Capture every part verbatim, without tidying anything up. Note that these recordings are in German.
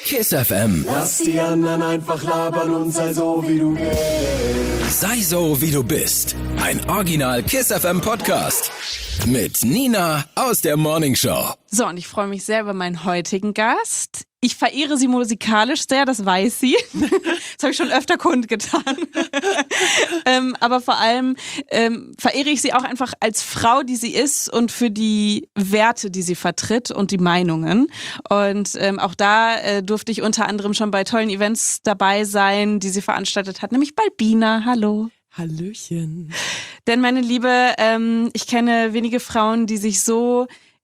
Kiss F M. Lass die anderen einfach labern und sei so, wie du bist. Sei so, wie du bist. Ein Original Kiss F M Podcast. Mit Nina aus der Morning Show. So, und ich freue mich sehr über meinen heutigen Gast. Ich verehre sie musikalisch sehr, das weiß sie. Das habe ich schon öfter kundgetan. ähm, aber vor allem ähm, verehre ich sie auch einfach als Frau, die sie ist und für die Werte, die sie vertritt und die Meinungen. Und ähm, auch da äh, durfte ich unter anderem schon bei tollen Events dabei sein, die sie veranstaltet hat, nämlich Balbina. Hallo. Hallöchen. Denn meine Liebe, ähm, ich kenne wenige Frauen, die sich so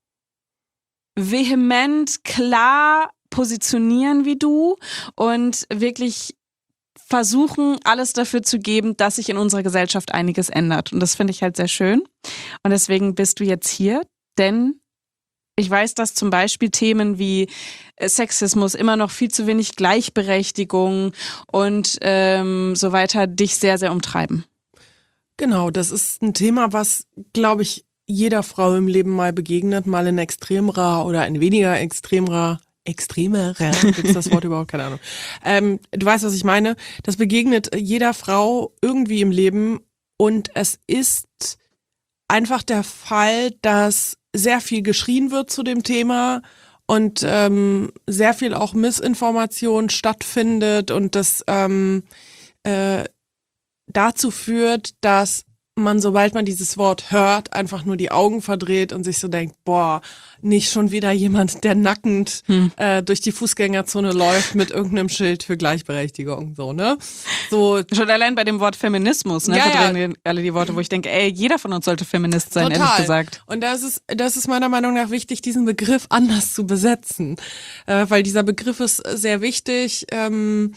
vehement, klar positionieren wie du und wirklich versuchen, alles dafür zu geben, dass sich in unserer Gesellschaft einiges ändert. Und das finde ich halt sehr schön. Und deswegen bist du jetzt hier, denn ich weiß, dass zum Beispiel Themen wie Sexismus, immer noch viel zu wenig Gleichberechtigung und ähm, so weiter dich sehr, sehr umtreiben. Genau, das ist ein Thema, was, glaube ich, jeder Frau im Leben mal begegnet, mal in extremerer oder in weniger extremerer, extremerer, gibt's das Wort überhaupt? Keine Ahnung. Ähm, du weißt, was ich meine. Das begegnet jeder Frau irgendwie im Leben und es ist einfach der Fall, dass sehr viel geschrien wird zu dem Thema und ähm, sehr viel auch Missinformation stattfindet und das ähm, äh, dazu führt, dass man, sobald man dieses Wort hört, einfach nur die Augen verdreht und sich so denkt, boah, nicht schon wieder jemand, der nackend hm. äh, durch die Fußgängerzone läuft mit irgendeinem Schild für Gleichberechtigung, so, ne? So schon allein bei dem Wort Feminismus, ne? Ja, verdrehen ja. alle die Worte, wo ich denke, ey, jeder von uns sollte Feminist sein, Total. ehrlich gesagt. Und das ist, das ist meiner Meinung nach wichtig, diesen Begriff anders zu besetzen, äh, weil dieser Begriff ist sehr wichtig, ähm,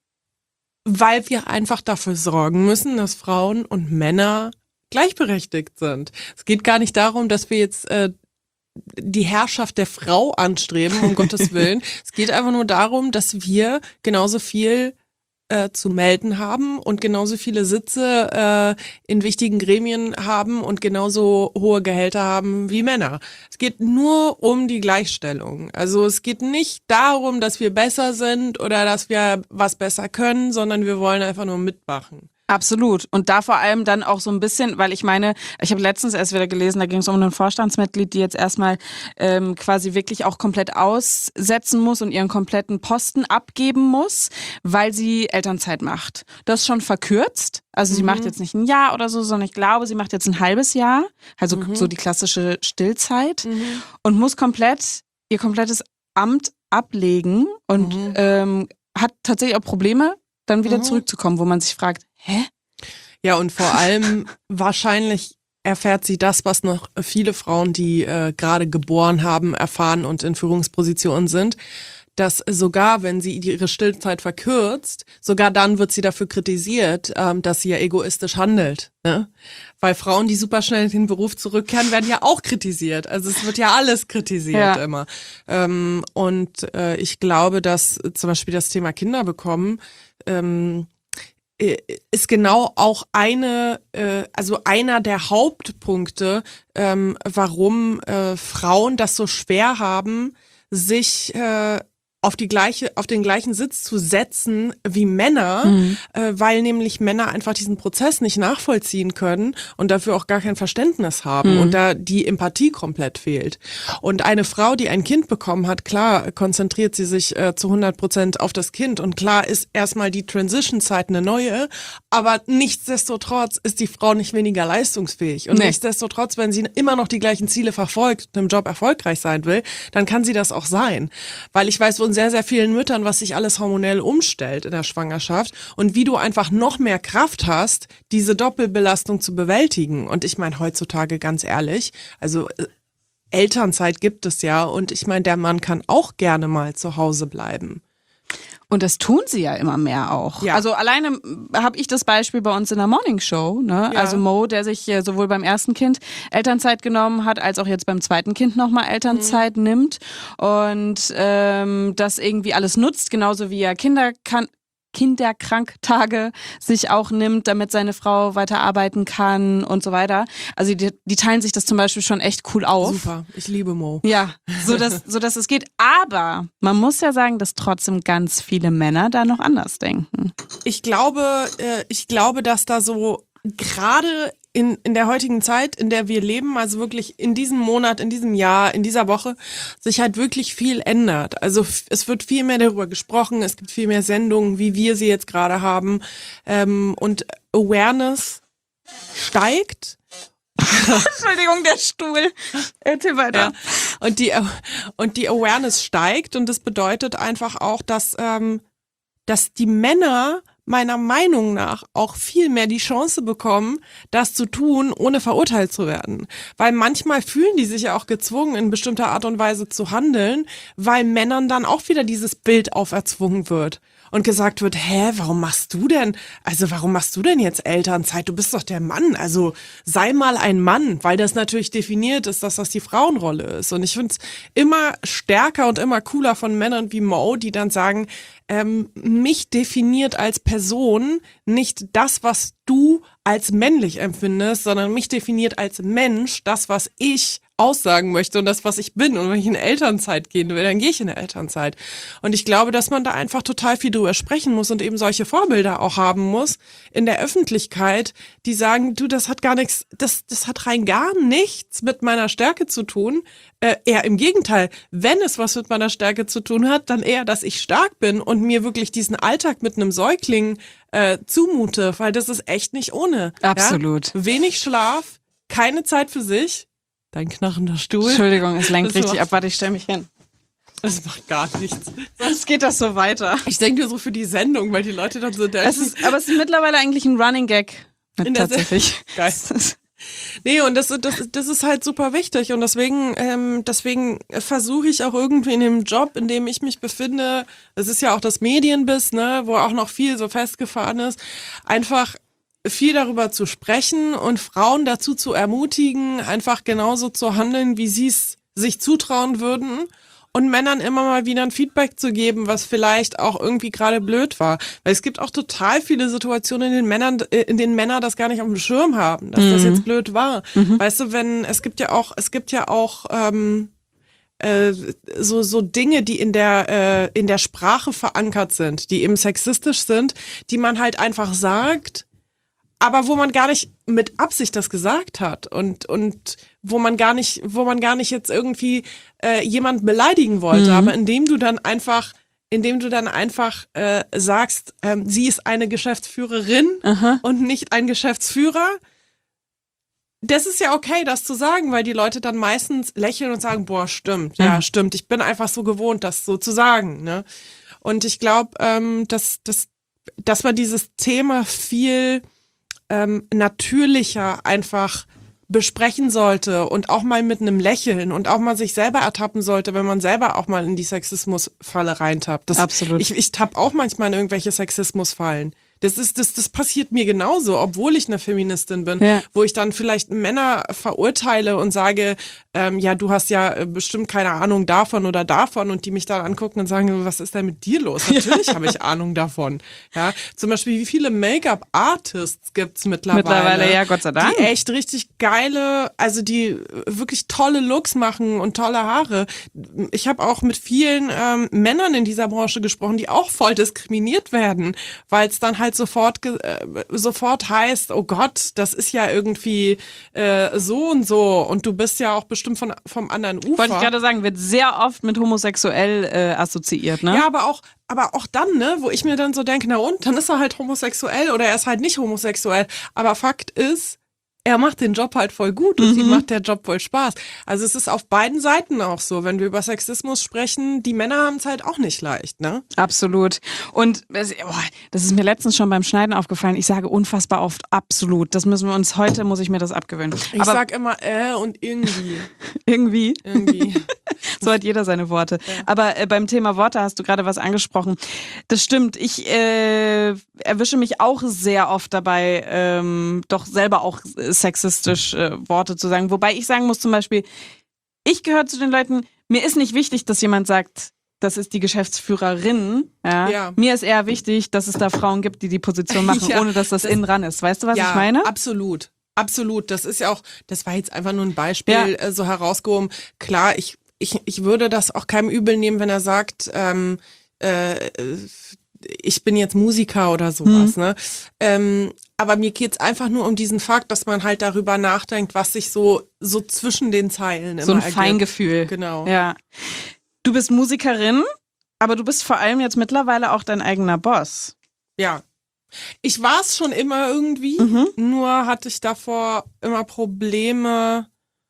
weil wir einfach dafür sorgen müssen, dass Frauen und Männer gleichberechtigt sind. Es geht gar nicht darum, dass wir jetzt äh, die Herrschaft der Frau anstreben, um Gottes Willen. Es geht einfach nur darum, dass wir genauso viel äh, zu melden haben und genauso viele Sitze äh, in wichtigen Gremien haben und genauso hohe Gehälter haben wie Männer. Es geht nur um die Gleichstellung. Also es geht nicht darum, dass wir besser sind oder dass wir was besser können, sondern wir wollen einfach nur mitmachen. Absolut. Und da vor allem dann auch so ein bisschen, weil ich meine, ich habe letztens erst wieder gelesen, da ging es um ein Vorstandsmitglied, die jetzt erstmal ähm, quasi wirklich auch komplett aussetzen muss und ihren kompletten Posten abgeben muss, weil sie Elternzeit macht. Das ist schon verkürzt. Also sie mhm. macht jetzt nicht ein Jahr oder so, sondern ich glaube, sie macht jetzt ein halbes Jahr, also mhm. so die klassische Stillzeit mhm. und muss komplett ihr komplettes Amt ablegen und mhm. ähm, hat tatsächlich auch Probleme, dann wieder mhm. zurückzukommen, wo man sich fragt, hä? Ja, und vor allem wahrscheinlich erfährt sie das, was noch viele Frauen, die äh, gerade geboren haben, erfahren und in Führungspositionen sind, dass sogar, wenn sie ihre Stillzeit verkürzt, sogar dann wird sie dafür kritisiert, ähm, dass sie ja egoistisch handelt. Ne? Weil Frauen, die super schnell in den Beruf zurückkehren, werden ja auch kritisiert. Also es wird ja alles kritisiert ja. immer. Ähm, und äh, ich glaube, dass zum Beispiel das Thema Kinder bekommen, ähm, ist genau auch eine, äh, also einer der Hauptpunkte, ähm, warum äh, Frauen das so schwer haben, sich äh, auf die gleiche, auf den gleichen Sitz zu setzen wie Männer, mhm. äh, weil nämlich Männer einfach diesen Prozess nicht nachvollziehen können und dafür auch gar kein Verständnis haben mhm. und da die Empathie komplett fehlt. Und eine Frau, die ein Kind bekommen hat, klar konzentriert sie sich äh, zu hundert Prozent auf das Kind und klar ist erstmal die Transition-Zeit eine neue, aber nichtsdestotrotz ist die Frau nicht weniger leistungsfähig und nee. nichtsdestotrotz, wenn sie immer noch die gleichen Ziele verfolgt und im Job erfolgreich sein will, dann kann sie das auch sein. Weil ich weiß, wo sehr, sehr vielen Müttern, was sich alles hormonell umstellt in der Schwangerschaft und wie du einfach noch mehr Kraft hast, diese Doppelbelastung zu bewältigen. Und ich meine, heutzutage ganz ehrlich, also äh, Elternzeit gibt es ja und ich meine, der Mann kann auch gerne mal zu Hause bleiben. Und das tun sie ja immer mehr auch. Ja. Also alleine habe ich das Beispiel bei uns in der Morning Show. Ne? Ja. Also Mo, der sich sowohl beim ersten Kind Elternzeit genommen hat, als auch jetzt beim zweiten Kind nochmal Elternzeit mhm. nimmt und ähm, das irgendwie alles nutzt, genauso wie er Kinder kann, Kinderkranktage sich auch nimmt, damit seine Frau weiterarbeiten kann und so weiter. Also die, die teilen sich das zum Beispiel schon echt cool auf. Super, ich liebe Mo. Ja, so dass, so dass es geht. Aber man muss ja sagen, dass trotzdem ganz viele Männer da noch anders denken. Ich glaube, äh, ich glaube, dass da so gerade in, in der heutigen Zeit, in der wir leben, also wirklich in diesem Monat, in diesem Jahr, in dieser Woche, sich halt wirklich viel ändert. Also f- es wird viel mehr darüber gesprochen, es gibt viel mehr Sendungen, wie wir sie jetzt gerade haben. Ähm, und Awareness steigt. Entschuldigung, der Stuhl. Erzähl weiter. Ja. Und die, und die Awareness steigt und das bedeutet einfach auch, dass, ähm, dass die Männer meiner Meinung nach auch viel mehr die Chance bekommen, das zu tun, ohne verurteilt zu werden. Weil manchmal fühlen die sich ja auch gezwungen, in bestimmter Art und Weise zu handeln, weil Männern dann auch wieder dieses Bild auferzwungen wird. Und gesagt wird, hä, warum machst du denn, also warum machst du denn jetzt Elternzeit? Du bist doch der Mann, also sei mal ein Mann, weil das natürlich definiert ist, dass das die Frauenrolle ist. Und ich finde es immer stärker und immer cooler von Männern wie Mo, die dann sagen, ähm, mich definiert als Person nicht das, was du als männlich empfindest, sondern mich definiert als Mensch das, was ich aussagen möchte und das, was ich bin. Und wenn ich in Elternzeit gehen will, dann gehe ich in Elternzeit. Und ich glaube, dass man da einfach total viel drüber sprechen muss und eben solche Vorbilder auch haben muss in der Öffentlichkeit, die sagen, du, das hat gar nichts, das, das hat rein gar nichts mit meiner Stärke zu tun. Äh, eher im Gegenteil, wenn es was mit meiner Stärke zu tun hat, dann eher, dass ich stark bin und mir wirklich diesen Alltag mit einem Säugling äh, zumute, weil das ist echt nicht ohne. Absolut. Ja? Wenig Schlaf, keine Zeit für sich. Dein knarrender Stuhl. Entschuldigung, es lenkt Das richtig macht- ab. Warte, ich stell mich hin. Das macht gar nichts. Sonst geht das so weiter. Ich denke nur so für die Sendung, weil die Leute dann so denken. Es ist, aber es ist mittlerweile eigentlich ein Running Gag. In der Se- Tatsächlich. Geil. Nee, und das, das, das ist halt super wichtig und deswegen, ähm, deswegen versuche ich auch irgendwie in dem Job, in dem ich mich befinde, das ist ja auch das Medienbiss, ne, wo auch noch viel so festgefahren ist, einfach viel darüber zu sprechen und Frauen dazu zu ermutigen, einfach genauso zu handeln, wie sie es sich zutrauen würden. Und Männern immer mal wieder ein Feedback zu geben, was vielleicht auch irgendwie gerade blöd war. Weil es gibt auch total viele Situationen, in denen Männern, in denen Männer das gar nicht auf dem Schirm haben, dass mhm. das jetzt blöd war. Mhm. Weißt du, wenn, es gibt ja auch, es gibt ja auch, ähm, äh, so, so Dinge, die in der, äh, in der Sprache verankert sind, die eben sexistisch sind, die man halt einfach sagt, aber wo man gar nicht mit Absicht das gesagt hat und und wo man gar nicht, wo man gar nicht jetzt irgendwie äh, jemand beleidigen wollte, mhm. aber indem du dann einfach, indem du dann einfach äh, sagst, ähm, sie ist eine Geschäftsführerin Aha. und nicht ein Geschäftsführer. Das ist ja okay, das zu sagen, weil die Leute dann meistens lächeln und sagen, boah, stimmt, mhm. ja, stimmt, ich bin einfach so gewohnt, das so zu sagen, ne? Und ich glaube, ähm, dass dass dass man dieses Thema viel Ähm, natürlicher einfach besprechen sollte und auch mal mit einem Lächeln und auch mal sich selber ertappen sollte, wenn man selber auch mal in die Sexismusfalle reintappt. Das, Absolut. Ich, ich tapp auch manchmal in irgendwelche Sexismusfallen. Das ist, das, das passiert mir genauso, obwohl ich eine Feministin bin, ja. wo ich dann vielleicht Männer verurteile und sage, ähm, ja, du hast ja bestimmt keine Ahnung davon oder davon und die mich dann angucken und sagen, was ist denn mit dir los? Natürlich ja. habe ich Ahnung davon. Ja, zum Beispiel, wie viele Make-up-Artists gibt's mittlerweile? Mittlerweile, ja, Gott sei Dank. Die echt richtig geile, also die wirklich tolle Looks machen und tolle Haare. Ich habe auch mit vielen ähm, Männern in dieser Branche gesprochen, die auch voll diskriminiert werden, weil es dann halt sofort äh, sofort heißt, oh Gott, das ist ja irgendwie äh, so und so und du bist ja auch bestimmt von vom anderen Ufer. Wollte ich gerade sagen, wird sehr oft mit homosexuell äh, assoziiert, ne? Ja, aber auch aber auch dann, ne, wo ich mir dann so denke, na und, dann ist er halt homosexuell oder er ist halt nicht homosexuell. Aber Fakt ist, er macht den Job halt voll gut und mhm. ihm macht der Job voll Spaß. Also es ist auf beiden Seiten auch so, wenn wir über Sexismus sprechen, die Männer haben es halt auch nicht leicht, ne? Absolut. Und das ist mir letztens schon beim Schneiden aufgefallen, ich sage unfassbar oft absolut. Das müssen wir uns, heute muss ich mir das abgewöhnen. Ich Aber sag immer äh und irgendwie. irgendwie? Irgendwie. So hat jeder seine Worte. Ja. Aber äh, beim Thema Worte hast du gerade was angesprochen. Das stimmt. Ich äh, erwische mich auch sehr oft dabei, ähm, doch selber auch sexistisch äh, Worte zu sagen. Wobei ich sagen muss zum Beispiel, ich gehöre zu den Leuten, mir ist nicht wichtig, dass jemand sagt, das ist die Geschäftsführerin. Ja. Ja. Mir ist eher wichtig, dass es da Frauen gibt, die die Position machen, Ja, ohne dass das, das- innen dran ist. Weißt du, was ja, ich meine? Absolut. Absolut. Das ist ja auch, das war jetzt einfach nur ein Beispiel, Ja. äh, so herausgehoben. Klar, ich, ich, ich würde das auch keinem übel nehmen, wenn er sagt, ähm, äh, ich bin jetzt Musiker oder sowas, Mhm. ne? Ähm, aber mir geht's einfach nur um diesen Fakt, dass man halt darüber nachdenkt, was sich so, so zwischen den Zeilen So immer ein ergibt. Feingefühl. Genau. Ja. Du bist Musikerin, aber du bist vor allem jetzt mittlerweile auch dein eigener Boss. Ja. Ich war es schon immer irgendwie, Mhm. nur hatte ich davor immer Probleme.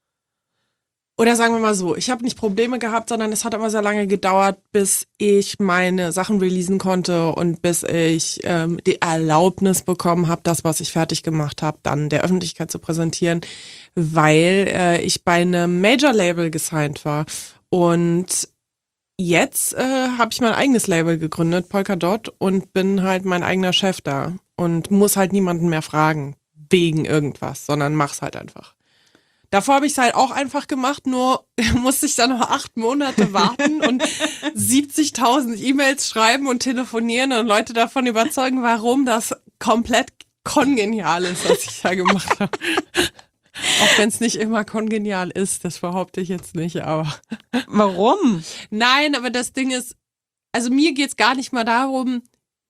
Oder sagen wir mal so, ich habe nicht Probleme gehabt, sondern es hat immer sehr lange gedauert, bis ich meine Sachen releasen konnte und bis ich ähm, die Erlaubnis bekommen habe, das, was ich fertig gemacht habe, dann der Öffentlichkeit zu präsentieren, weil äh, ich bei einem Major-Label gesigned war. Und jetzt äh, habe ich mein eigenes Label gegründet, Polkadot, und bin halt mein eigener Chef da und muss halt niemanden mehr fragen wegen irgendwas, sondern mach's halt einfach. Davor habe ich es halt auch einfach gemacht, nur musste ich dann noch acht Monate warten und siebzigtausend E-Mails schreiben und telefonieren und Leute davon überzeugen, warum das komplett kongenial ist, was ich da gemacht habe. Auch wenn es nicht immer kongenial ist, das behaupte ich jetzt nicht, aber... Warum? Nein, aber das Ding ist, also mir geht's gar nicht mal darum,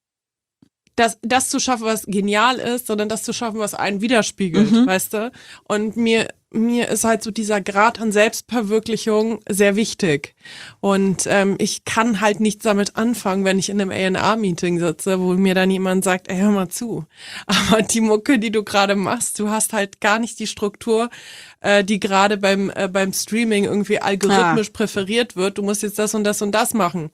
das, das zu schaffen, was genial ist, sondern das zu schaffen, was einen widerspiegelt, Mhm. weißt du? Und mir, mir ist halt so dieser Grad an Selbstverwirklichung sehr wichtig. Und ähm, ich kann halt nichts damit anfangen, wenn ich in einem A and R-Meeting sitze, wo mir dann jemand sagt, ey, hör mal zu. Aber die Mucke, die du gerade machst, du hast halt gar nicht die Struktur, äh, die gerade beim, äh, beim Streaming irgendwie algorithmisch präferiert wird. Du musst jetzt das und das und das machen.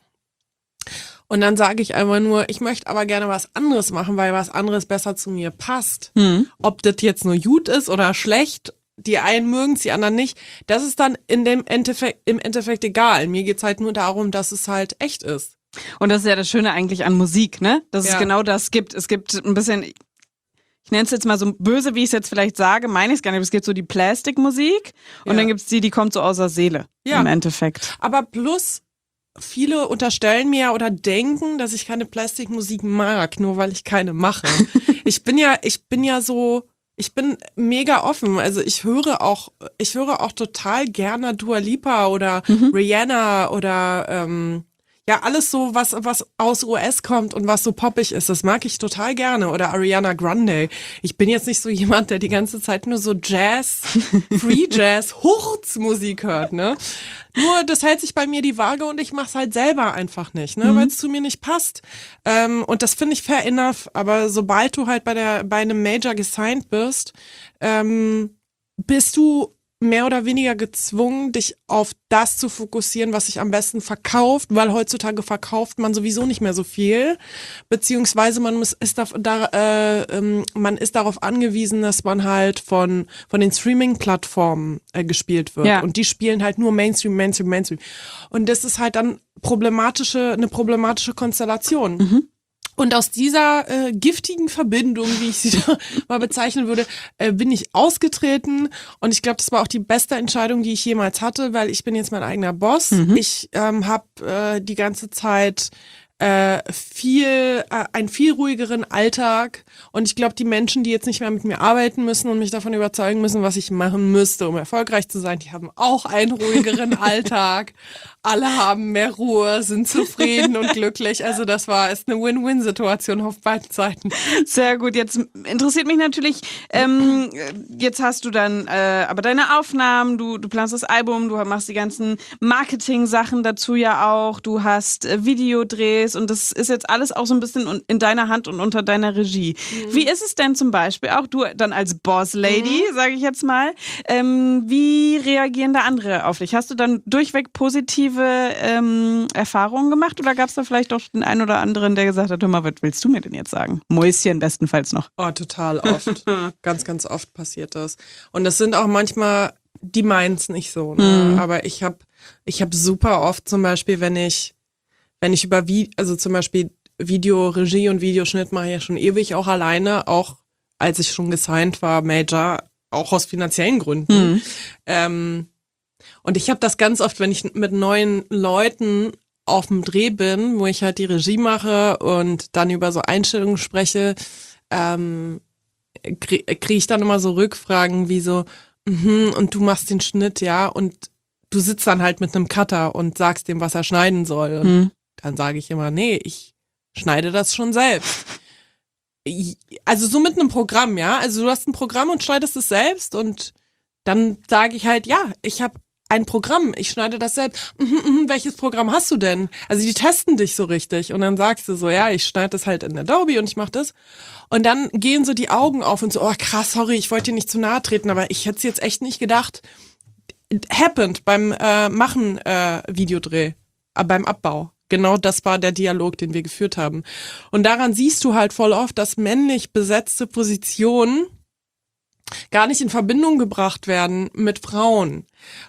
Und dann sage ich einfach nur, ich möchte aber gerne was anderes machen, weil was anderes besser zu mir passt. Hm. Ob das jetzt nur gut ist oder schlecht, die einen mögen's, die anderen nicht, das ist dann in dem Endeffekt, im Endeffekt egal. Mir geht's halt nur darum, dass es halt echt ist. Und das ist ja das Schöne eigentlich an Musik, ne? Dass Ja. es genau das gibt. Es gibt ein bisschen, ich nenne es jetzt mal so böse, wie ich es jetzt vielleicht sage, meine ich es gar nicht, aber es gibt so die Plastikmusik und Ja. dann gibt's die, die kommt so aus der Seele Ja. im Endeffekt. Aber plus, viele unterstellen mir oder denken, dass ich keine Plastikmusik mag, nur weil ich keine mache. ich bin ja, ich bin ja so, ich bin mega offen. Also ich höre auch, ich höre auch total gerne Dua Lipa oder Mhm. Rihanna oder ähm, ja, alles so, was was aus U S kommt und was so poppig ist, das mag ich total gerne. Oder Ariana Grande. Ich bin jetzt nicht so jemand, der die ganze Zeit nur so Jazz, Free Jazz, Hurz-Musik hört, ne? Nur, das hält sich bei mir die Waage und ich mach's halt selber einfach nicht, ne? Mhm. Weil es zu mir nicht passt. Ähm, und das finde ich fair enough. Aber sobald du halt bei der bei einem Major gesigned bist, ähm, bist du mehr oder weniger gezwungen, dich auf das zu fokussieren, was sich am besten verkauft, weil heutzutage verkauft man sowieso nicht mehr so viel, beziehungsweise man muss, ist da, da äh, ähm, man ist darauf angewiesen, dass man halt von von den Streaming-Plattformen äh, gespielt wird Ja. und die spielen halt nur Mainstream, Mainstream, Mainstream und das ist halt dann problematische eine problematische Konstellation. Mhm. Und aus dieser äh, giftigen Verbindung, wie ich sie mal bezeichnen würde, äh, bin ich ausgetreten. Und ich glaube, das war auch die beste Entscheidung, die ich jemals hatte, weil ich bin jetzt mein eigener Boss. Mhm. Ich ähm, habe äh, die ganze Zeit äh, viel, äh, einen viel ruhigeren Alltag. Und ich glaube, die Menschen, die jetzt nicht mehr mit mir arbeiten müssen und mich davon überzeugen müssen, was ich machen müsste, um erfolgreich zu sein, die haben auch einen ruhigeren Alltag. Alle haben mehr Ruhe, sind zufrieden und glücklich. Also das war ist eine Win-Win-Situation auf beiden Seiten. Sehr gut. Jetzt interessiert mich natürlich, ähm, jetzt hast du dann äh, aber deine Aufnahmen, du, du planst das Album, du machst die ganzen Marketing-Sachen dazu ja auch, du hast äh, Videodrehs und das ist jetzt alles auch so ein bisschen in deiner Hand und unter deiner Regie. Mhm. Wie ist es denn zum Beispiel auch, du dann als Boss-Lady, mhm. sage ich jetzt mal, ähm, wie reagieren da andere auf dich? Hast du dann durchweg positive ähm, Erfahrungen gemacht oder gab es da vielleicht auch den einen oder anderen, der gesagt hat, hör mal, was willst du mir denn jetzt sagen? Mäuschen bestenfalls noch. Oh, total oft. ganz, ganz oft passiert das. Und das sind auch manchmal, die meinen es nicht so. Ne? Mhm. Aber ich habe ich hab super oft zum Beispiel, wenn ich, wenn ich über, wie, also zum Beispiel Videoregie und Videoschnitt mache ich ja schon ewig auch alleine, auch als ich schon gesigned war, Major, auch aus finanziellen Gründen. Mhm. Ähm, Und ich habe das ganz oft, wenn ich mit neuen Leuten auf dem Dreh bin, wo ich halt die Regie mache und dann über so Einstellungen spreche, ähm, kriege krieg ich dann immer so Rückfragen wie so, mhm, und du machst den Schnitt, ja, und du sitzt dann halt mit einem Cutter und sagst dem, was er schneiden soll. Und Mhm. dann sage ich immer, nee, ich schneide das schon selbst. Also so mit einem Programm, ja. Also du hast ein Programm und schneidest es selbst und dann sage ich halt, ja, ich habe ein Programm, ich schneide das selbst. Mhm, mhm, welches Programm hast du denn? Also die testen dich so richtig und dann sagst du so, ja, ich schneide das halt in Adobe und ich mache das. Und dann gehen so die Augen auf und so, oh krass, sorry, ich wollte dir nicht zu nahe treten, aber ich hätte es jetzt echt nicht gedacht. It happened beim äh, Machen äh, Videodreh, äh, beim Abbau. Genau das war der Dialog, den wir geführt haben. Und daran siehst du halt voll oft, dass männlich besetzte Positionen gar nicht in Verbindung gebracht werden mit Frauen.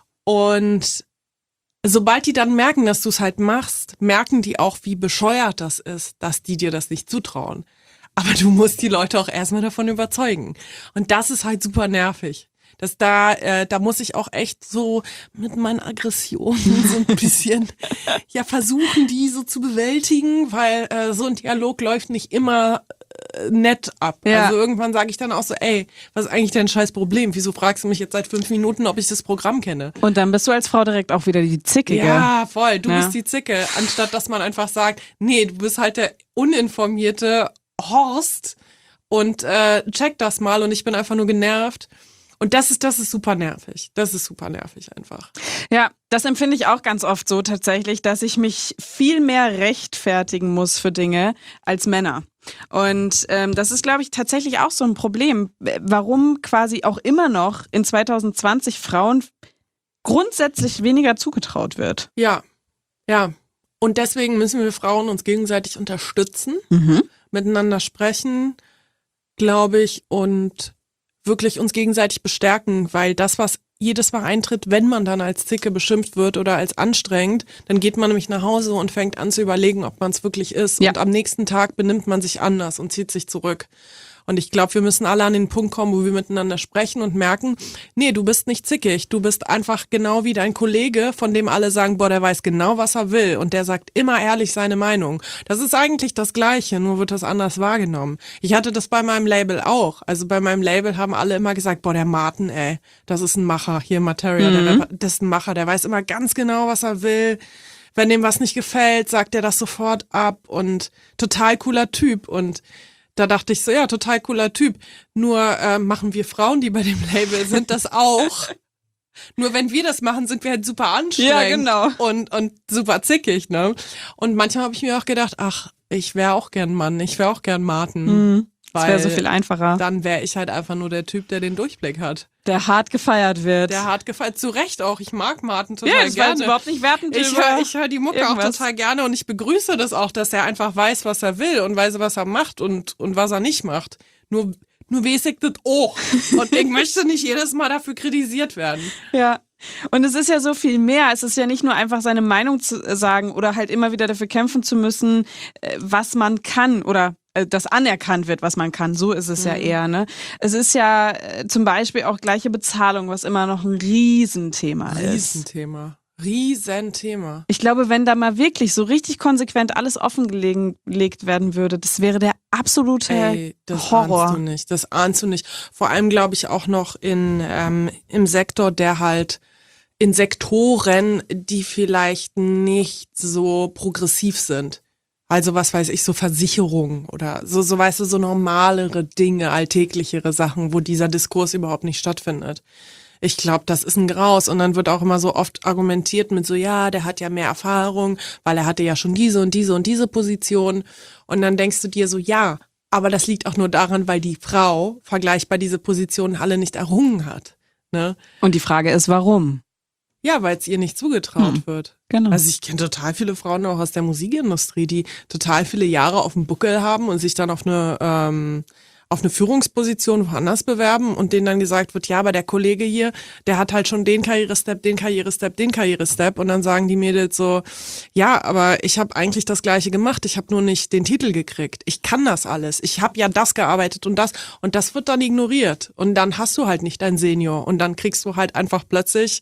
Und sobald die dann merken, dass du es halt machst, merken die auch, wie bescheuert das ist, dass die dir das nicht zutrauen. Aber du musst die Leute auch erstmal davon überzeugen. Und das ist halt super nervig. Dass da, äh, da muss ich auch echt so mit meinen Aggressionen so ein bisschen ja versuchen, die so zu bewältigen, weil äh, so ein Dialog läuft nicht immer äh, nett ab. Ja. Also irgendwann sage ich dann auch so, ey, was ist eigentlich dein scheiß Problem? Wieso fragst du mich jetzt seit fünf Minuten, ob ich das Programm kenne? Und dann bist du als Frau direkt auch wieder die Zickige. Ja, voll. Du Ja. bist die Zicke. Anstatt dass man einfach sagt, nee, du bist halt der uninformierte Horst und äh, check das mal und ich bin einfach nur genervt. Und das ist, das ist super nervig. Das ist super nervig einfach. Ja, das empfinde ich auch ganz oft so tatsächlich, dass ich mich viel mehr rechtfertigen muss für Dinge als Männer. Und ähm, das ist, glaube ich, tatsächlich auch so ein Problem, warum quasi auch immer noch in zwanzig zwanzig Frauen grundsätzlich weniger zugetraut wird. Ja, ja. Und deswegen müssen wir Frauen uns gegenseitig unterstützen, Mhm. miteinander sprechen, glaube ich, und wirklich uns gegenseitig bestärken, weil das, was jedes Mal eintritt, wenn man dann als Zicke beschimpft wird oder als anstrengend, dann geht man nämlich nach Hause und fängt an zu überlegen, ob man es wirklich ist. Ja. Und am nächsten Tag benimmt man sich anders und zieht sich zurück. Und ich glaube, wir müssen alle an den Punkt kommen, wo wir miteinander sprechen und merken, nee, du bist nicht zickig, du bist einfach genau wie dein Kollege, von dem alle sagen, boah, der weiß genau, was er will und der sagt immer ehrlich seine Meinung. Das ist eigentlich das Gleiche, nur wird das anders wahrgenommen. Ich hatte das bei meinem Label auch. Also bei meinem Label haben alle immer gesagt, boah, der Martin, ey, das ist ein Macher, hier Materia, der Rapper, das ist ein Macher, der weiß immer ganz genau, was er will. Wenn dem was nicht gefällt, sagt er das sofort ab und total cooler Typ und da dachte ich so, ja, total cooler Typ. Nur äh, machen wir Frauen, die bei dem Label sind, das auch. Nur wenn wir das machen, sind wir halt super anstrengend Ja, genau. und, und super zickig, ne? Und manchmal habe ich mir auch gedacht, ach, ich wäre auch gern Mann, ich wäre auch gern Martin. Mhm. Das wäre Weil so viel einfacher. dann wäre ich halt einfach nur der Typ, der den Durchblick hat. Der hart gefeiert wird. Der hart gefällt, zu Recht auch. Ich mag Martin total ja, das war jetzt gerne. überhaupt nicht wertend Ich über höre ich hör die Mucke irgendwas. auch total gerne und ich begrüße das auch, dass er einfach weiß, was er will und weiß, was er macht und, und was er nicht macht. Nur, nur weiß ich das auch. Und ich möchte nicht jedes Mal dafür kritisiert werden. Ja. Und es ist ja so viel mehr. Es ist ja nicht nur einfach seine Meinung zu sagen oder halt immer wieder dafür kämpfen zu müssen, äh, was man kann oder äh, das anerkannt wird, was man kann. So ist es mhm. ja eher, ne? Es ist ja äh, zum Beispiel auch gleiche Bezahlung, was immer noch ein Riesenthema ist. Riesenthema. Riesenthema. Ich glaube, wenn da mal wirklich so richtig konsequent alles offengelegt werden würde, das wäre der absolute Ey, das Horror. ahnst du nicht. Das ahnst du nicht. Vor allem glaube ich auch noch in ähm, im Sektor, der halt in Sektoren, die vielleicht nicht so progressiv sind. Also was weiß ich, so Versicherungen oder so, so weißt du, so normalere Dinge, alltäglichere Sachen, wo dieser Diskurs überhaupt nicht stattfindet. Ich glaube, das ist ein Graus. Und dann wird auch immer so oft argumentiert mit so, ja, der hat ja mehr Erfahrung, weil er hatte ja schon diese und diese und diese Position. Und dann denkst du dir so, ja, aber das liegt auch nur daran, weil die Frau vergleichbar diese Positionen alle nicht errungen hat. Ne? Und die Frage ist, warum? Ja, weil es ihr nicht zugetraut Hm. wird. Genau. Also ich kenne total viele Frauen auch aus der Musikindustrie, die total viele Jahre auf dem Buckel haben und sich dann auf eine ähm, auf eine Führungsposition woanders bewerben und denen dann gesagt wird, ja, aber der Kollege hier, der hat halt schon den Karrierestep, den Karrierestep, den Karrierestep und dann sagen die Mädels so, ja, aber ich habe eigentlich das Gleiche gemacht, ich habe nur nicht den Titel gekriegt. Ich kann das alles. Ich habe ja das gearbeitet und das und das wird dann ignoriert und dann hast du halt nicht dein Senior und dann kriegst du halt einfach plötzlich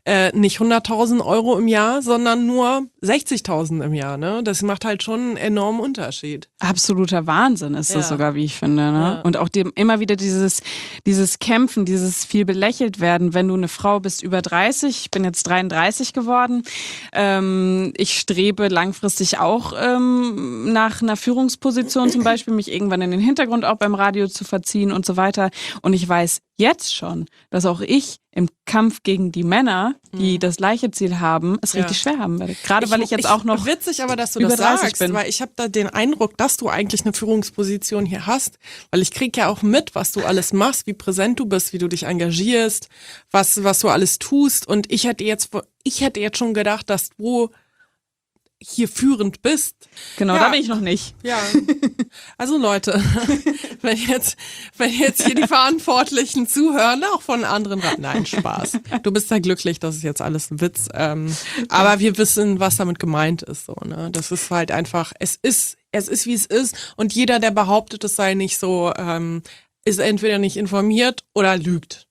äh, nicht hunderttausend Euro im Jahr, sondern nur sechzigtausend im Jahr. Ne? Das macht halt schon einen enormen Unterschied. Absoluter Wahnsinn ist Ja. das sogar, wie ich finde. Ne? Ja. Und auch die, immer wieder dieses, dieses Kämpfen, dieses viel belächelt werden, wenn du eine Frau bist über dreißig, ich bin jetzt dreiunddreißig geworden, ähm, ich strebe langfristig auch ähm, nach einer Führungsposition zum Beispiel, mich irgendwann in den Hintergrund auch beim Radio zu verziehen und so weiter. Und ich weiß jetzt schon, dass auch ich im Kampf gegen die Männer, die das gleiche Ziel haben, es Ja. richtig schwer haben werde. Gerade weil ich jetzt auch noch Witzig aber, dass du über das dreißig sagst, bin. weil ich habe da den Eindruck, dass du eigentlich eine Führungsposition hier hast, weil ich krieg ja auch mit, was du alles machst, wie präsent du bist, wie du dich engagierst, was was du alles tust und ich hätte jetzt ich hätte jetzt schon gedacht, dass du hier führend bist. Genau, Ja. da bin ich noch nicht. Ja, also Leute, wenn jetzt, wenn jetzt hier die Verantwortlichen zuhören, auch von anderen Rat, nein, Spaß. Du bist ja glücklich, das ist jetzt alles ein Witz, ähm, aber wir wissen, was damit gemeint ist, so, ne? Das ist halt einfach, es ist, es ist wie es ist und jeder, der behauptet, es sei nicht so, ähm, ist entweder nicht informiert oder lügt.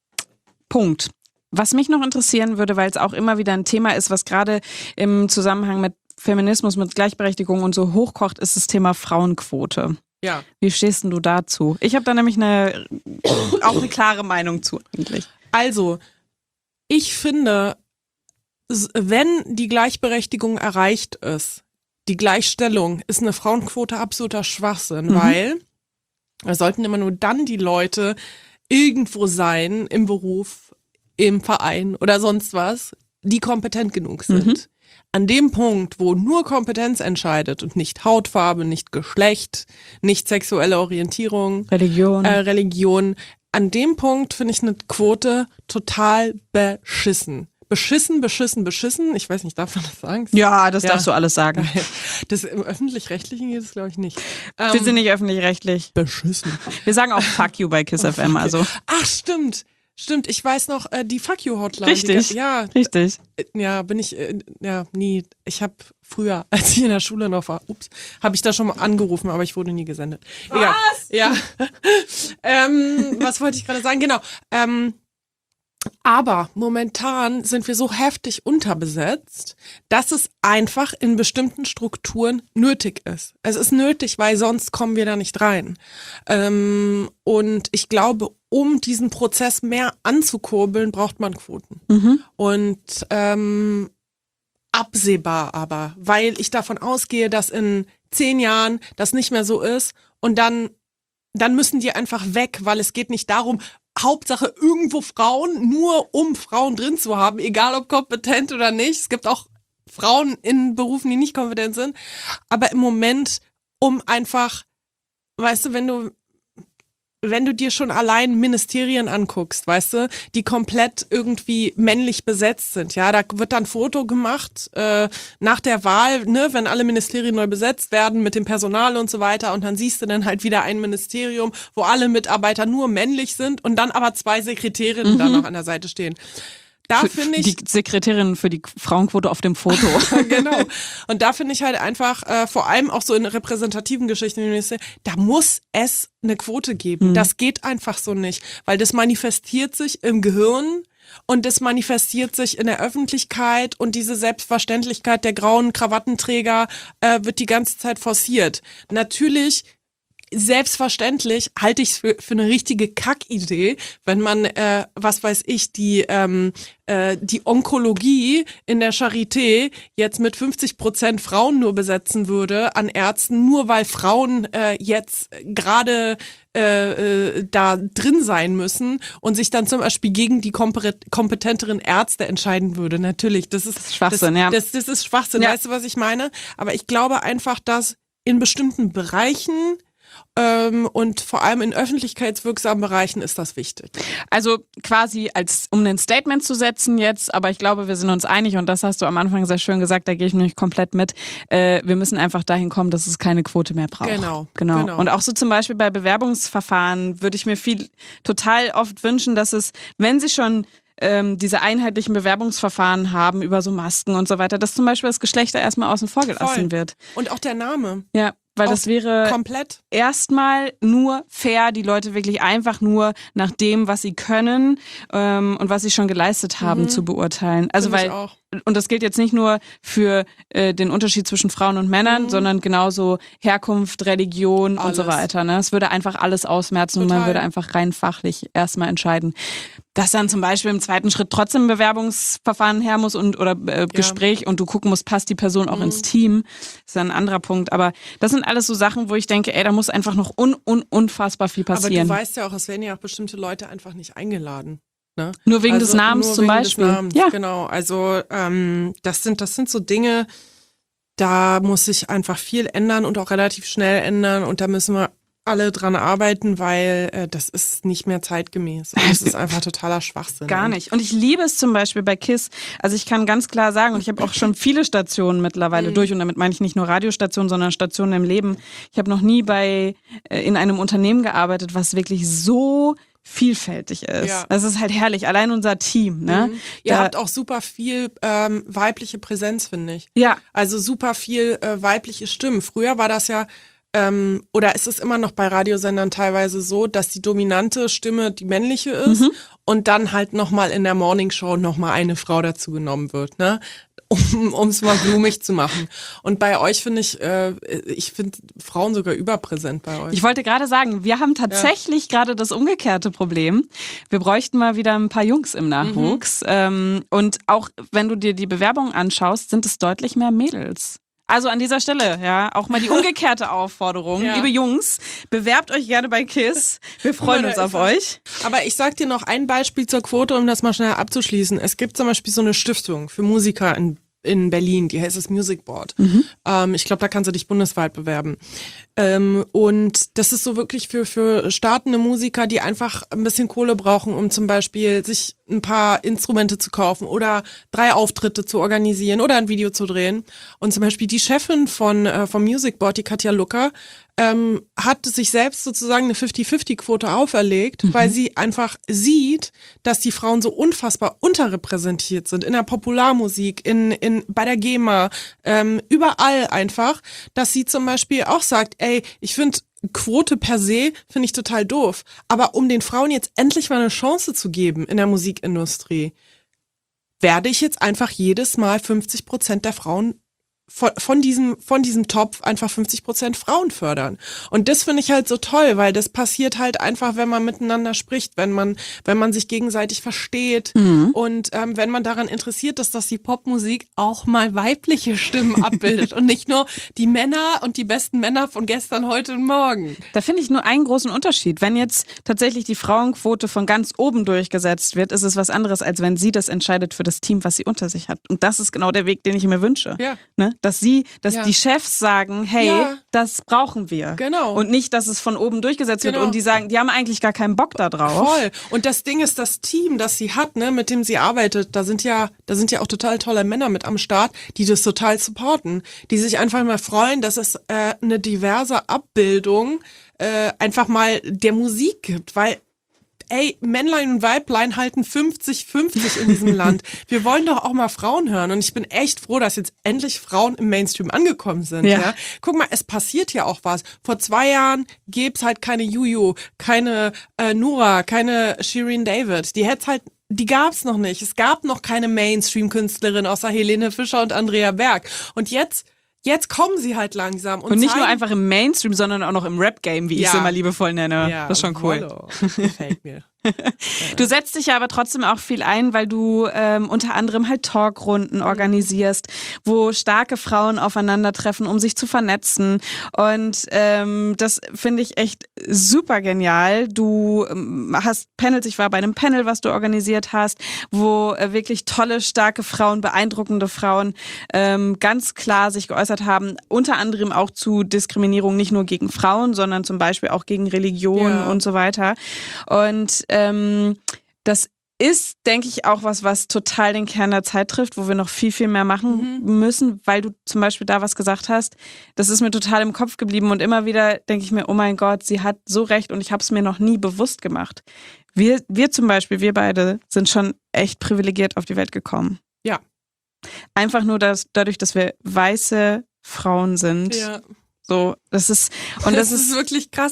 Punkt. Was mich noch interessieren würde, weil es auch immer wieder ein Thema ist, was gerade im Zusammenhang mit Feminismus, mit Gleichberechtigung und so hochkocht, ist das Thema Frauenquote. Ja. Wie stehst denn du dazu? Ich habe da nämlich eine auch eine klare Meinung zu eigentlich. Also, ich finde, s- wenn die Gleichberechtigung erreicht ist, die Gleichstellung, ist eine Frauenquote absoluter Schwachsinn, Mhm. weil es sollten immer nur dann die Leute irgendwo sein, im Beruf, im Verein oder sonst was, die kompetent genug sind. Mhm. An dem Punkt, wo nur Kompetenz entscheidet und nicht Hautfarbe, nicht Geschlecht, nicht sexuelle Orientierung, Religion. äh, Religion. An dem Punkt finde ich eine Quote total beschissen. Beschissen, beschissen, beschissen. Ich weiß nicht, darf man das sagen? ja, das Ja. darfst du alles sagen. Das im Öffentlich-Rechtlichen geht es, glaube ich, nicht. Wir Ähm, sind nicht öffentlich-rechtlich. beschissen. Wir sagen auch Fuck you bei Kiss F M, also Ach, stimmt. Stimmt, ich weiß noch, äh, die Fuck You Hotline. Richtig. Die, ja, richtig. äh, ja, bin ich, äh, ja, nie. Ich habe früher, als ich in der Schule noch war, ups, habe ich da schon mal angerufen, aber ich wurde nie gesendet. Egal. Was? Ja. ähm, was wollte ich gerade sagen? Genau. Ähm, aber momentan sind wir so heftig unterbesetzt, dass es einfach in bestimmten Strukturen nötig ist. Es ist nötig, weil sonst kommen wir da nicht rein. Ähm, und ich glaube, um diesen Prozess mehr anzukurbeln, braucht man Quoten. Mhm. Und ähm, absehbar aber, weil ich davon ausgehe, dass in zehn Jahren das nicht mehr so ist und dann, dann müssen die einfach weg, weil es geht nicht darum, Hauptsache irgendwo Frauen, nur um Frauen drin zu haben, egal ob kompetent oder nicht. Es gibt auch Frauen in Berufen, die nicht kompetent sind. Aber im Moment, um einfach, weißt du, wenn du, wenn du dir schon allein Ministerien anguckst, weißt du, die komplett irgendwie männlich besetzt sind, ja, da wird dann ein Foto gemacht äh, nach der Wahl, ne, wenn alle Ministerien neu besetzt werden mit dem Personal und so weiter und dann siehst du dann halt wieder ein Ministerium, wo alle Mitarbeiter nur männlich sind und dann aber zwei Sekretärinnen Mhm. da noch an der Seite stehen. Da Für- finde ich die Sekretärin für die Frauenquote auf dem Foto. genau. Und da finde ich halt einfach, äh, vor allem auch so in repräsentativen Geschichten, wie du sagst, da muss es eine Quote geben. Mhm. Das geht einfach so nicht, weil das manifestiert sich im Gehirn und das manifestiert sich in der Öffentlichkeit und diese Selbstverständlichkeit der grauen Krawattenträger äh, wird die ganze Zeit forciert. Natürlich selbstverständlich halte ich es für, für eine richtige Kackidee, wenn man, äh, was weiß ich, die ähm, äh, die Onkologie in der Charité jetzt mit fünfzig Prozent Frauen nur besetzen würde an Ärzten, nur weil Frauen äh, jetzt gerade äh, äh, da drin sein müssen und sich dann zum Beispiel gegen die kompet- kompetenteren Ärzte entscheiden würde. Natürlich, das ist Schwachsinn, das, ja. Das, das ist Schwachsinn, Ja. weißt du, was ich meine? Aber ich glaube einfach, dass in bestimmten Bereichen ähm, und vor allem in öffentlichkeitswirksamen Bereichen ist das wichtig. Also quasi als, um ein Statement zu setzen jetzt, aber ich glaube, wir sind uns einig und das hast du am Anfang sehr schön gesagt, da gehe ich nämlich komplett mit. Äh, wir müssen einfach dahin kommen, dass es keine Quote mehr braucht. Genau, genau. genau. Und auch so zum Beispiel bei Bewerbungsverfahren würde ich mir viel, total oft wünschen, dass es, wenn sie schon ähm, diese einheitlichen Bewerbungsverfahren haben über so Masken und so weiter, dass zum Beispiel das Geschlechter erstmal außen vor gelassen Voll. wird. Und auch der Name. Ja. weil Auch das wäre komplett. erstmal nur fair, die Leute wirklich einfach nur nach dem, was sie können ähm, und was sie schon geleistet haben, Mhm. zu beurteilen. Also Finde ich weil, auch. und das gilt jetzt nicht nur für äh, den Unterschied zwischen Frauen und Männern, Mhm. sondern genauso Herkunft, Religion und so Alles. weiter. Ne? Es würde einfach alles ausmerzen und man Total. würde einfach rein fachlich erstmal entscheiden. Dass dann zum Beispiel im zweiten Schritt trotzdem ein Bewerbungsverfahren her muss und oder äh, Gespräch und du gucken musst, passt die Person auch Mhm. ins Team, ist dann ein anderer Punkt. Aber das sind alles so Sachen, wo ich denke, ey, da muss einfach noch un, un, unfassbar viel Aber passieren. du weißt ja auch, es werden ja auch bestimmte Leute einfach nicht eingeladen. Ne? Nur wegen also des Namens nur zum wegen Beispiel. Des Namens, Ja. Genau, also ähm, das sind das sind so Dinge, da muss sich einfach viel ändern und auch relativ schnell ändern und da müssen wir alle dran arbeiten, weil äh, das ist nicht mehr zeitgemäß. Und das ist einfach totaler Schwachsinn. Gar nicht. Und ich liebe es zum Beispiel bei KISS. Also ich kann ganz klar sagen, und ich habe auch schon viele Stationen mittlerweile Mhm. durch, und damit meine ich nicht nur Radiostationen, sondern Stationen im Leben. Ich habe noch nie bei äh, in einem Unternehmen gearbeitet, was wirklich so vielfältig ist. Ja. Das ist halt herrlich. Allein unser Team, ne? Mhm. Ihr Da- habt auch super viel ähm, weibliche Präsenz, finde ich. Ja. Also super viel äh, weibliche Stimmen. Früher war das ja, ähm, oder ist es immer noch bei Radiosendern teilweise so, dass die dominante Stimme die männliche ist Mhm. und dann halt nochmal in der Morningshow nochmal eine Frau dazu genommen wird, ne? Um es mal blumig zu machen. Und bei euch finde ich, äh, ich finde Frauen sogar überpräsent bei euch. Ich wollte gerade sagen, wir haben tatsächlich gerade das umgekehrte Problem. Wir bräuchten mal wieder ein paar Jungs im Nachwuchs. Ähm, und auch wenn du dir die Bewerbungen anschaust, sind es deutlich mehr Mädels. Also an dieser Stelle, ja, auch mal die umgekehrte Aufforderung. Ja. Liebe Jungs, bewerbt euch gerne bei KISS. Wir freuen Guck mal, uns da auf ist euch. Aber ich sag dir noch ein Beispiel zur Quote, um das mal schnell abzuschließen. Es gibt zum Beispiel so eine Stiftung für Musiker in, in Berlin, die heißt das Music Board. Ähm, ich glaube, da kannst du dich bundesweit bewerben. Ähm, und das ist so wirklich für, für startende Musiker, die einfach ein bisschen Kohle brauchen, um zum Beispiel sich ein paar Instrumente zu kaufen oder drei Auftritte zu organisieren oder ein Video zu drehen. Und zum Beispiel die Chefin von äh, vom Music Board, die Katja Lucker, ähm, hat sich selbst sozusagen eine fifty-fifty-Quote auferlegt, weil sie einfach sieht, dass die Frauen so unfassbar unterrepräsentiert sind in der Popularmusik, in, in bei der GEMA, ähm, überall einfach, dass sie zum Beispiel auch sagt, ey, ich finde Quote per se finde ich total doof, aber um den Frauen jetzt endlich mal eine Chance zu geben in der Musikindustrie, werde ich jetzt einfach jedes Mal fünfzig Prozent der Frauen von, von diesem von diesem Topf einfach fünfzig Prozent Frauen fördern. Und das finde ich halt so toll, weil das passiert halt einfach, wenn man miteinander spricht, wenn man wenn man sich gegenseitig versteht und ähm, wenn man daran interessiert ist, dass die Popmusik auch mal weibliche Stimmen abbildet und nicht nur die Männer und die besten Männer von gestern, heute und morgen. Da finde ich nur einen großen Unterschied. Wenn jetzt tatsächlich die Frauenquote von ganz oben durchgesetzt wird, ist es was anderes, als wenn sie das entscheidet für das Team, was sie unter sich hat. Und das ist genau der Weg, den ich mir wünsche. Ja. Ne? Dass sie, dass Ja. die Chefs sagen, hey, Ja. das brauchen wir. Genau. Und nicht, dass es von oben durchgesetzt Genau. wird und die sagen, die haben eigentlich gar keinen Bock da drauf. Voll. Und das Ding ist, das Team, das sie hat, ne, mit dem sie arbeitet, da sind ja, da sind ja auch total tolle Männer mit am Start, die das total supporten, die sich einfach mal freuen, dass es äh, eine diverse Abbildung äh, einfach mal der Musik gibt, weil ey, Männlein und Weiblein halten fünfzig fünfzig in diesem Land. Wir wollen doch auch mal Frauen hören. Und ich bin echt froh, dass jetzt endlich Frauen im Mainstream angekommen sind. Ja. Ja. Guck mal, es passiert ja auch was. Vor zwei Jahren gäb's halt keine Juju, keine äh, Nura, keine Shirin David. Die hätt's halt die gab's noch nicht. Es gab noch keine Mainstream-Künstlerin außer Helene Fischer und Andrea Berg. Und jetzt Jetzt kommen sie halt langsam. Und, Und nicht zeigen, nur einfach im Mainstream, sondern auch noch im Rap-Game, wie ich Ja. es immer liebevoll nenne. Ja, Das ist schon cool. Wallo. Gefällt mir. Du setzt dich ja aber trotzdem auch viel ein, weil du ähm, unter anderem halt Talkrunden organisierst, wo starke Frauen aufeinandertreffen, um sich zu vernetzen. Und ähm, das finde ich echt super genial. Du ähm, hast Panels, ich war bei einem Panel, was du organisiert hast, wo äh, wirklich tolle, starke Frauen, beeindruckende Frauen ähm, ganz klar sich geäußert haben, unter anderem auch zu Diskriminierung nicht nur gegen Frauen, sondern zum Beispiel auch gegen Religion Ja. und so weiter. Und ähm, das ist, denke ich, auch was, was total den Kern der Zeit trifft, wo wir noch viel, viel mehr machen müssen, weil du zum Beispiel da was gesagt hast. Das ist mir total im Kopf geblieben und immer wieder denke ich mir, oh mein Gott, sie hat so recht und ich habe es mir noch nie bewusst gemacht. Wir, wir zum Beispiel, wir beide sind schon echt privilegiert auf die Welt gekommen. Ja. Einfach nur dass, dadurch, dass wir weiße Frauen sind. Ja. So, das ist, und das, das ist, ist wirklich krass.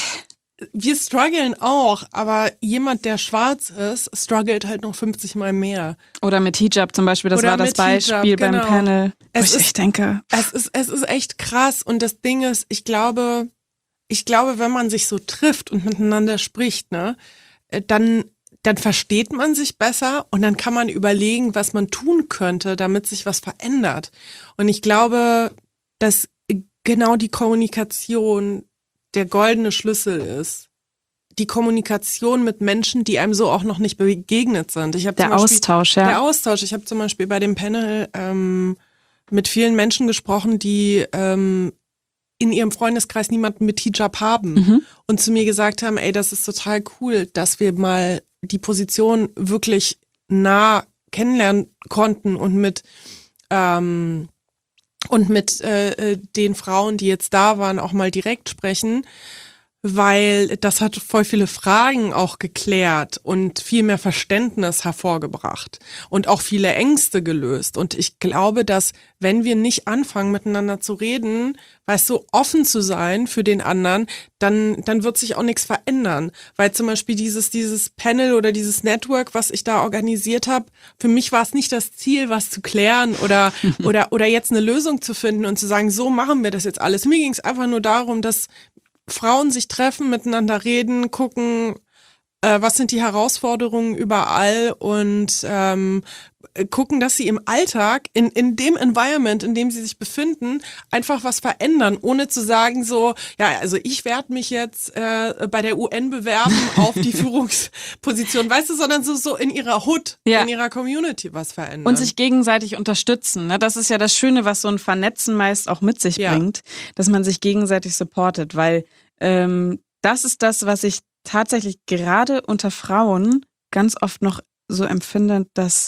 Wir strugglen auch, aber jemand, der schwarz ist, struggelt halt noch fünfzig Mal mehr. Oder mit Hijab zum Beispiel, das Oder war das mit Beispiel Hijab, beim genau. Panel. Wo Es ich ist- echt denke, Es ist, es ist echt krass und das Ding ist, ich glaube, ich glaube, wenn man sich so trifft und miteinander spricht, ne, äh, dann, dann versteht man sich besser und dann kann man überlegen, was man tun könnte, damit sich was verändert. Und ich glaube, dass genau die Kommunikation der goldene Schlüssel ist. Die Kommunikation mit Menschen, die einem so auch noch nicht begegnet sind. Ich habe der zum Beispiel, Austausch, ja. Der Austausch. Ich habe zum Beispiel bei dem Panel ähm, mit vielen Menschen gesprochen, die ähm, in ihrem Freundeskreis niemanden mit Hijab haben Mhm. und zu mir gesagt haben, ey, das ist total cool, dass wir mal die Position wirklich nah kennenlernen konnten und mit ähm, und mit äh, den Frauen, die jetzt da waren, auch mal direkt sprechen, weil das hat voll viele Fragen auch geklärt und viel mehr Verständnis hervorgebracht und auch viele Ängste gelöst. Und ich glaube, dass wenn wir nicht anfangen, miteinander zu reden, weißt du, offen zu sein für den anderen, dann dann wird sich auch nichts verändern. Weil zum Beispiel dieses dieses Panel oder dieses Network, was ich da organisiert habe, für mich war es nicht das Ziel, was zu klären oder oder oder jetzt eine Lösung zu finden und zu sagen, so machen wir das jetzt alles. Mir ging es einfach nur darum, dass Frauen sich treffen, miteinander reden, gucken, äh, was sind die Herausforderungen überall und ähm, gucken, dass sie im Alltag, in, in dem Environment, in dem sie sich befinden, einfach was verändern, ohne zu sagen so, ja, also ich werde mich jetzt äh, bei der U N bewerben auf die Führungsposition, weißt du, sondern so, so in ihrer Hood, Ja. in ihrer Community was verändern. Und sich gegenseitig unterstützen. Ne? Das ist ja das Schöne, was so ein Vernetzen meist auch mit sich Ja. bringt, dass man sich gegenseitig supportet, weil ähm, das ist das, was ich tatsächlich gerade unter Frauen ganz oft noch so empfinde, dass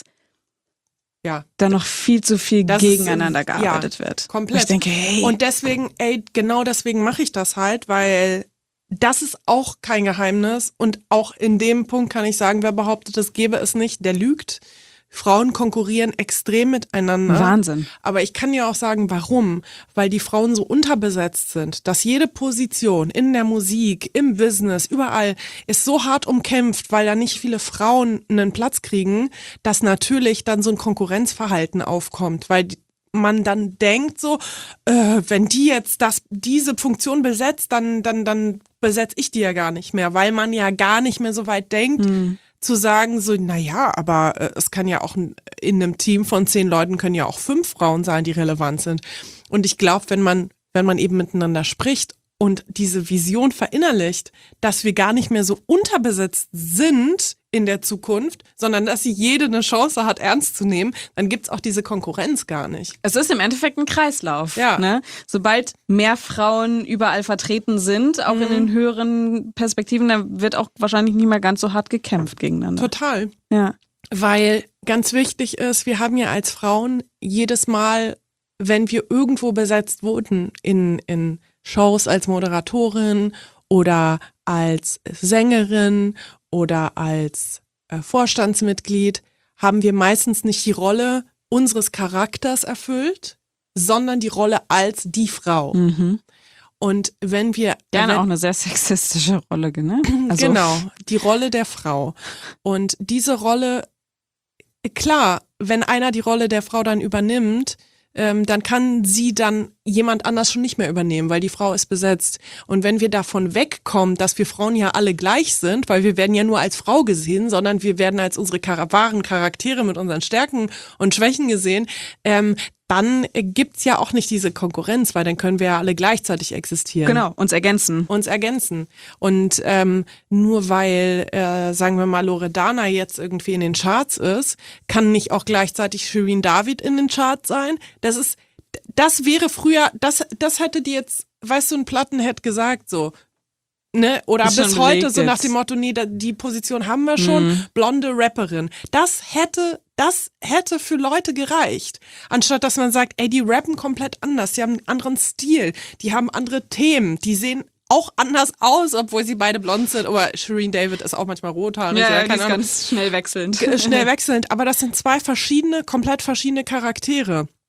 ja. da noch viel zu viel Das ist, gegeneinander ja, gearbeitet wird. komplett. Wo ich denke, hey, Und deswegen, ey, genau deswegen mache ich das halt, weil das ist auch kein Geheimnis. Und auch in dem Punkt kann ich sagen, wer behauptet, es gäbe es nicht, der lügt. Frauen konkurrieren extrem miteinander. Wahnsinn. Aber ich kann ja auch sagen, warum. Weil die Frauen so unterbesetzt sind, dass jede Position in der Musik, im Business, überall ist so hart umkämpft, weil da nicht viele Frauen einen Platz kriegen, dass natürlich dann so ein Konkurrenzverhalten aufkommt, weil die, man dann denkt so, äh, wenn die jetzt das, diese Funktion besetzt, dann, dann, dann besetze ich die ja gar nicht mehr, weil man ja gar nicht mehr so weit denkt, Hm. zu sagen so, na ja, aber äh, es kann ja auch ein, in einem Team von zehn Leuten können ja auch fünf Frauen sein, die relevant sind. Und ich glaube, wenn man, wenn man eben miteinander spricht und diese Vision verinnerlicht, dass wir gar nicht mehr so unterbesetzt sind in der Zukunft, sondern dass jede eine Chance hat, ernst zu nehmen, dann gibt's auch diese Konkurrenz gar nicht. Es ist im Endeffekt ein Kreislauf. Ja. Ne? Sobald mehr Frauen überall vertreten sind, auch Mhm. in den höheren Perspektiven, dann wird auch wahrscheinlich nicht mehr ganz so hart gekämpft gegeneinander. Total. Ja. Weil ganz wichtig ist, wir haben ja als Frauen jedes Mal, wenn wir irgendwo besetzt wurden, in, in Shows als Moderatorin oder als Sängerin oder als äh, Vorstandsmitglied, haben wir meistens nicht die Rolle unseres Charakters erfüllt, sondern die Rolle als die Frau. Mhm. Und wenn wir Gerne wenn, auch eine sehr sexistische Rolle, ne? Also, Genau, die Rolle der Frau. Und diese Rolle, klar, wenn einer die Rolle der Frau dann übernimmt, ähm, dann kann sie dann jemand anders schon nicht mehr übernehmen, weil die Frau ist besetzt. Und wenn wir davon wegkommen, dass wir Frauen ja alle gleich sind, weil wir werden ja nur als Frau gesehen, sondern wir werden als unsere char- wahren Charaktere mit unseren Stärken und Schwächen gesehen, ähm, dann äh, gibt's ja auch nicht diese Konkurrenz, weil dann können wir ja alle gleichzeitig existieren. Genau, uns ergänzen. Uns ergänzen. Und ähm, nur weil, äh, sagen wir mal, Loredana jetzt irgendwie in den Charts ist, kann nicht auch gleichzeitig Shirin David in den Charts sein. Das ist, das wäre früher, das, das hätte die jetzt, weißt du, ein Plattenhead gesagt, so. Ne? Oder Ist bis schon heute belegt so nach jetzt. dem Motto, nee, da, die Position haben wir schon, Mhm. blonde Rapperin. Das hätte, das hätte für Leute gereicht. Anstatt dass man sagt, ey, die rappen komplett anders, die haben einen anderen Stil, die haben andere Themen, die sehen auch anders aus, obwohl sie beide blond sind. Aber Shirin David ist auch manchmal rothaarig. Ja, ja, ja, die keine ist Ahnung. ganz schnell wechselnd. G- schnell wechselnd. Aber das sind zwei verschiedene, komplett verschiedene Charaktere.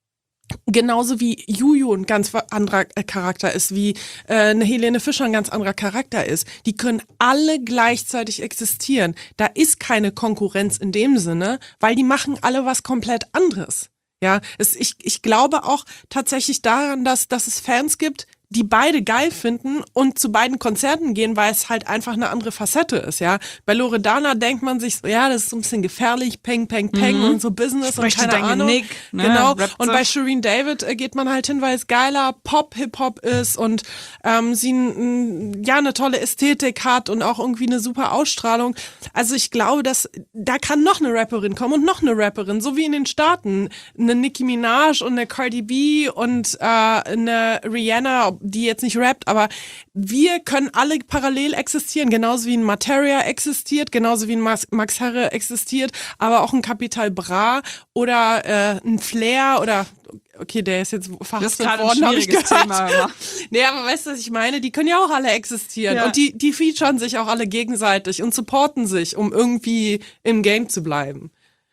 Genauso wie Juju ein ganz anderer Charakter ist, wie äh, eine Helene Fischer ein ganz anderer Charakter ist. Die können alle gleichzeitig existieren. Da ist keine Konkurrenz in dem Sinne, weil die machen alle was komplett anderes. Ja, es, ich, ich glaube auch tatsächlich daran, dass, dass es Fans gibt, die beide geil finden und zu beiden Konzerten gehen, weil es halt einfach eine andere Facette ist, ja. Bei Loredana denkt man sich so, ja, das ist so ein bisschen gefährlich, peng, peng, peng mhm. und so Business und keine Ahnung. Nick, ne? Genau. Und bei Shireen David äh, geht man halt hin, weil es geiler Pop-Hip-Hop ist und ähm, sie n, ja eine tolle Ästhetik hat und auch irgendwie eine super Ausstrahlung. Also ich glaube, dass da kann noch eine Rapperin kommen und noch eine Rapperin, so wie in den Staaten. Eine Nicki Minaj und eine Cardi B und äh, eine Rihanna, die jetzt nicht rappt, aber wir können alle parallel existieren, genauso wie ein Materia existiert, genauso wie ein Max, Max Herre existiert, aber auch ein Capital Bra oder äh, ein Flair oder okay, der ist jetzt verhaftet worden, habe ich gehört. Thema, nee, aber weißt du, was ich meine? Die können ja auch alle existieren ja. und die, die featuren sich auch alle gegenseitig und supporten sich, um irgendwie im Game zu bleiben.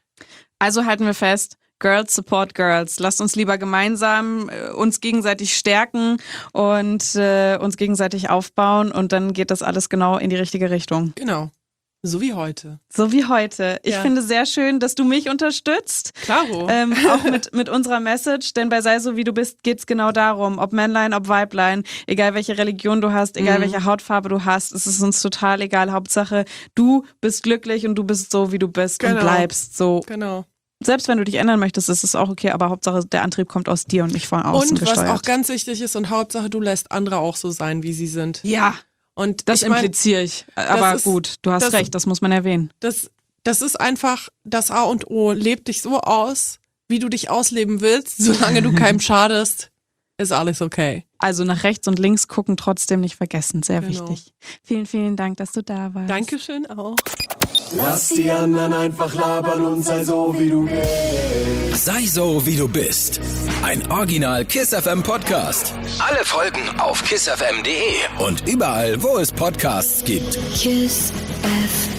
Also halten wir fest, Girls support Girls. Lasst uns lieber gemeinsam äh, uns gegenseitig stärken und äh, uns gegenseitig aufbauen und dann geht das alles genau in die richtige Richtung. Genau. So wie heute. So wie heute. Ich ja. finde sehr schön, dass du mich unterstützt. Klaro. Ähm, auch mit, mit unserer Message, denn bei Sei so wie du bist geht's genau darum, ob Männlein, ob Weiblein, egal welche Religion du hast, egal mhm. welche Hautfarbe du hast, es ist uns total egal. Hauptsache, du bist glücklich und du bist so, wie du bist genau. und bleibst so. Genau. Selbst wenn du dich ändern möchtest, ist es auch okay, aber Hauptsache der Antrieb kommt aus dir und nicht von außen und gesteuert. Und was auch ganz wichtig ist und Hauptsache du lässt andere auch so sein, wie sie sind. Ja, und das ich mein, impliziere ich. Aber ist, gut, du hast das, recht, das muss man erwähnen. Das, das ist einfach das A und O. Leb dich so aus, wie du dich ausleben willst, solange du keinem schadest. Ist alles okay. Also nach rechts und links gucken trotzdem nicht vergessen, sehr genau. wichtig. Vielen, vielen Dank, dass du da warst. Dankeschön auch. Lass die anderen einfach labern und sei so, wie du bist. Sei so, wie du bist. Ein Original Kiss F M Podcast. Alle Folgen auf kiss f m punkt d e und überall, wo es Podcasts gibt. Kiss F M.